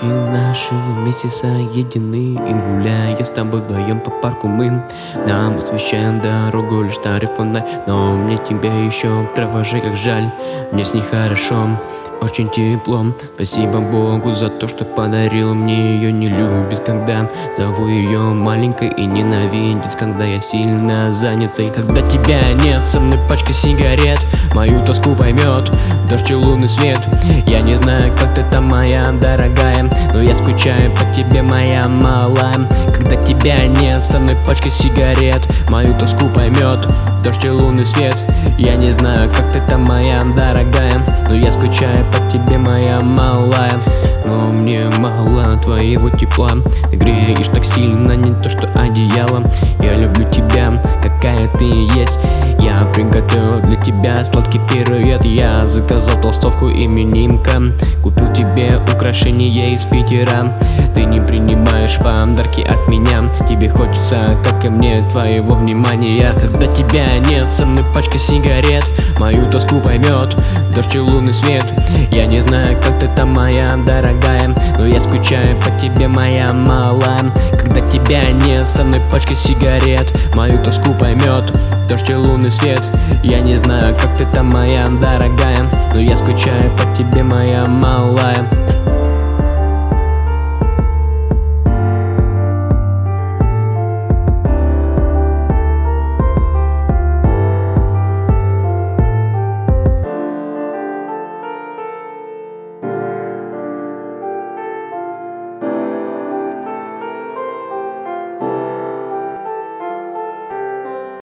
Руки наши вместе соединены, и гуляя с тобой вдвоем по парку мы нам освещаем дорогу лишь тарифонной. Но мне тебя еще провожай, как жаль, мне с ней хорошо, очень тепло. Спасибо Богу за то, что подарил мне ее. Не любит, когда зову ее маленькой, и ненавидит, когда я сильно занятый. Когда тебя нет, со мной пачка сигарет мою тоску поймет дождь и лунный свет. Я не знаю, как ты там, моя дорогая, но я скучаю по тебе, моя малая. Когда тебя нет, со мной пачка сигарет мою тоску поймет дождь и лунный свет. Я не знаю, как ты там, моя дорогая, но я скучаю по тебе, моя малая. Но мне мало твоего тепла, ты греешь так сильно, не то что одеяло. Я люблю тебя, какая ты есть. Я приготовил для тебя сладкий пируэт. Я заказал толстовку именинка, купил тебе украшение из Питера. Ты не принимаешь подарки от меня, тебе хочется, как и мне, твоего внимания. Когда тебя нет, со мной пачка сигарет мою тоску поймет дождь и лунный свет. Я не знаю, как ты там, моя дорогая, но я скучаю по тебе, моя малая. Когда тебя нет, со мной пачка сигарет мою тоску поймет дождь и лунный свет. Я не знаю, как ты там, моя дорогая, но я скучаю по тебе, моя малая.